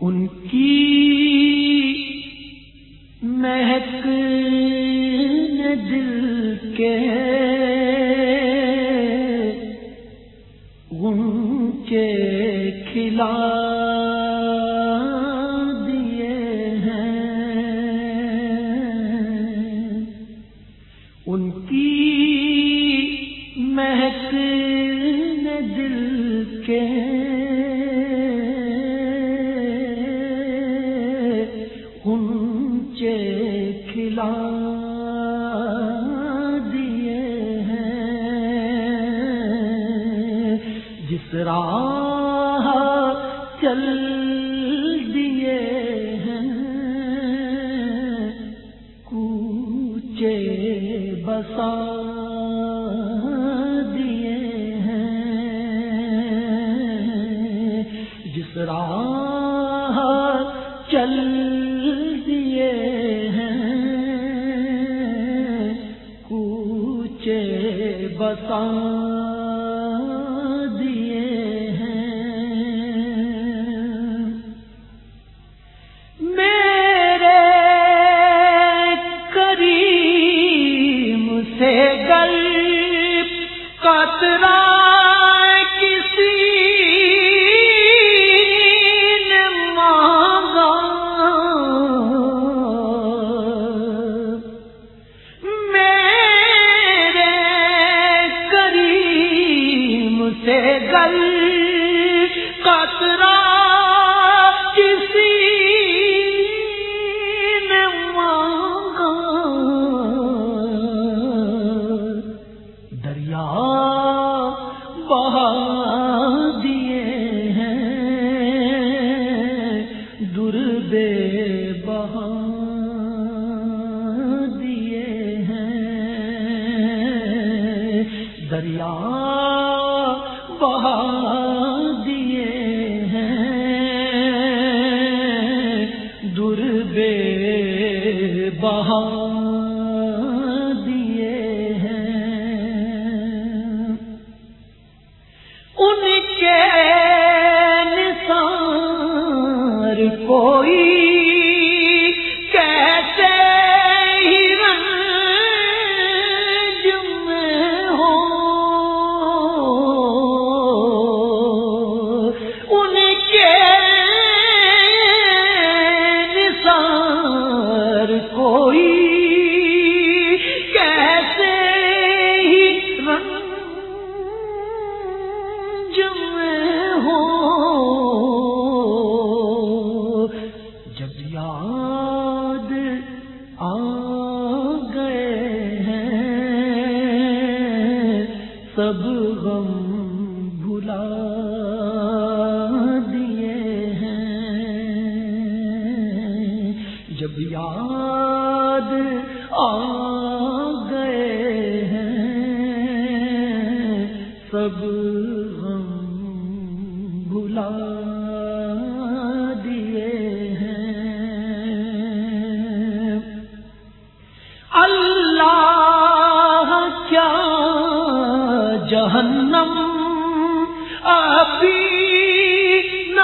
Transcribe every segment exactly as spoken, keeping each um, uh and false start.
ان کی مہک نے دل کے غنچے کھلا دیے ہیں، ان کی مہک نے دل کے غنچے کھلا دیے ہیں، جس راہ چل دیے ہیں کوچے بسا دیے ہیں، جس راہ چل دیے ہیں کوچے بسا دیے ہیں، میرے کریم سے گر قطرہ کسی نے مانگا، میرے کریم سے گر قطرہ کسی نے مانگا، دریا بہا دیے ہیں، در بے بہا دیے ہیں، دریا بہا دیے ہیں، در بے بہا دیے ہیں، ان کے نثار کوئی کیسے ہی رنج میں ہو، ان کے نثار کوئی کیسے ہی رنج میں ہو، جب یاد آ گئے ہیں سب غم بھلا دیے ہیں، جب یاد آ گئے ہیں سب غم بھلا دیے ہیں، اللہ کیا جہنم ابھی نہ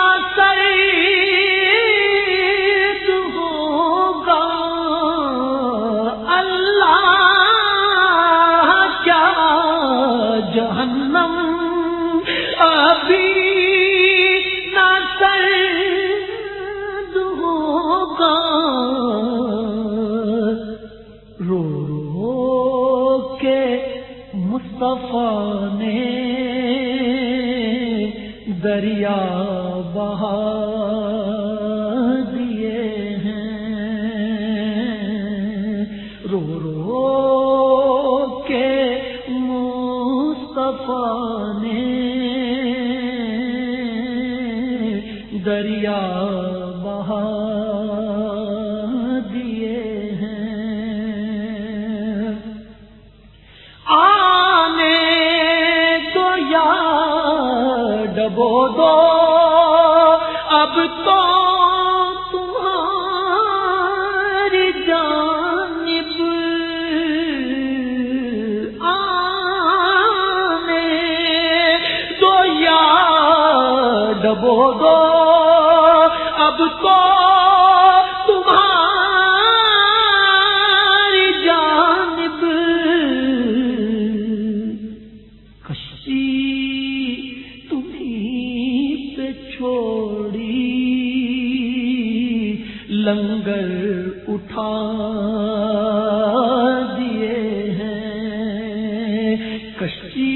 سرد ہوگا، اللہ کیا جہنم ابھی نہ سرد ہوگا، رو رو کے مصطفیٰ نے دریا بہا دیے ہیں، رو رو کے مصطفیٰ نے دریا بہا دیے ہیں، آنے تو یا ڈبو دو اب تو تمہاری جانب، آنے تو یا ڈبو دو اب تو تمہاری جانب کشتی تمہیں پہ چھوڑی لنگر اٹھا دیے ہیں کشتی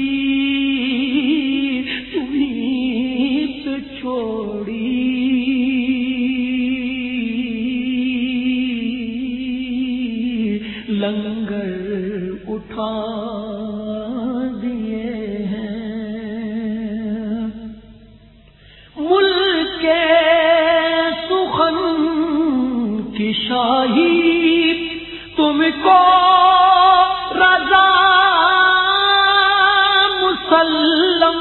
تمہیں پہ چھوڑی لنگر اٹھا دیے ہیں ملک سخن کی شاہی تم کو رضا مسلم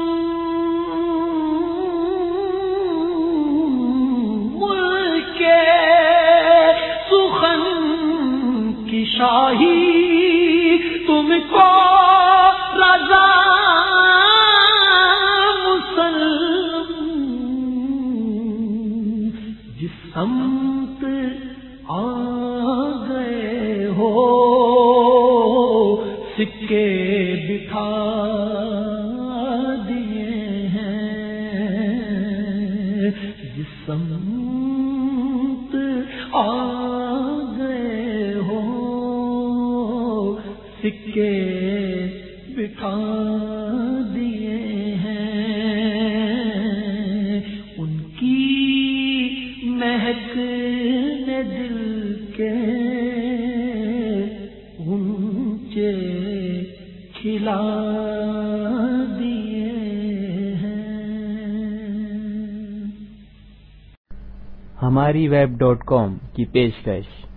ملک سخن کی شاہی تم کو رضا مسلم جس سمت آ گئے ہو سکے بٹھا دیے ہیں جس سمت آ گئے ہو سکے بٹھا دیے ہیں ان کی مہک نے دل کے اونچے کھلا دیے ہیں ہماری ویب ڈاٹ کام کی پیشکش